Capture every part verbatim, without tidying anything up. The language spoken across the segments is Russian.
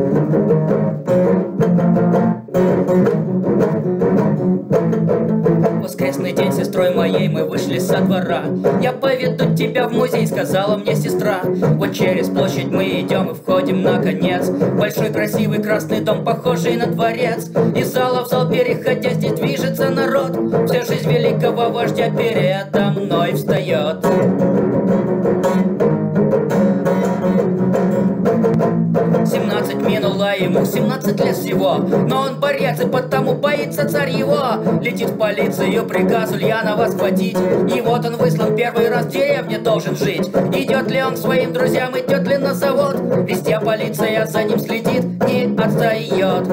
Воскресный день с сестрой моей мы вышли со двора. Я поведу тебя в музей, сказала мне сестра. Вот через площадь мы идем и входим наконец. Большой красивый красный дом, похожий на дворец. Из зала в зал переходя, здесь движется народ. Вся жизнь великого вождя передо мной встает. Семнадцать минуло ему, семнадцать лет всего, но он борец и потому боится царь его. Летит в полицию приказ Ульянова схватить, и вот он выслан первый раз в деревне должен жить. Идет ли он к своим друзьям, идет ли на завод, везде полиция за ним следит, не отстает.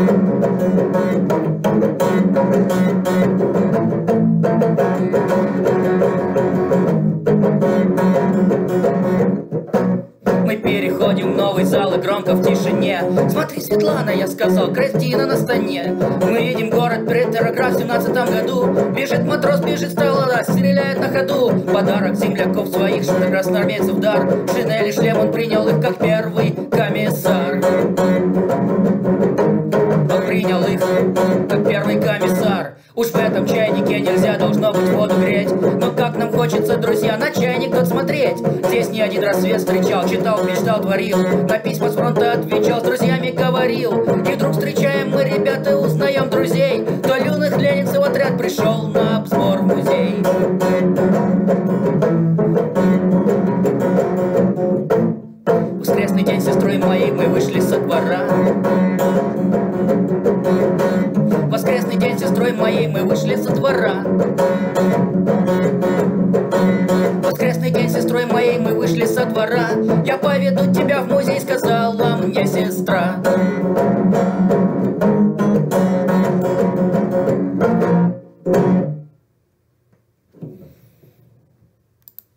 Мы переходим в новый зал и громко в тишине. Смотри, Светлана, я сказал, картина на стене. Мы видим город Петроград в семнадцатом году. Бежит матрос, бежит столода, стреляет на ходу. Подарок земляков своих, что красноармейцев дар. Шинели, шлем, он принял их как первый комиссар. Он принял их как первый комиссар. Уж в этом чайнике нельзя, должно быть, воду греть. Но как нам хочется, друзья, на чайник тот смотреть. Здесь не один рассвет встречал, читал, мечтал, творил. На письма с фронта отвечал, с друзьями говорил. И вдруг встречаем мы, ребята, узнаем друзей. То юных ленинцев отряд пришел на обзор в музей. Воскресный день с сестрой моей мы вышли со двора. Воскресный день с сестрой моей мы вышли со двора. Воскресный день с сестрой моей мы вышли со двора. Я поведу тебя в музей, сказала мне сестра.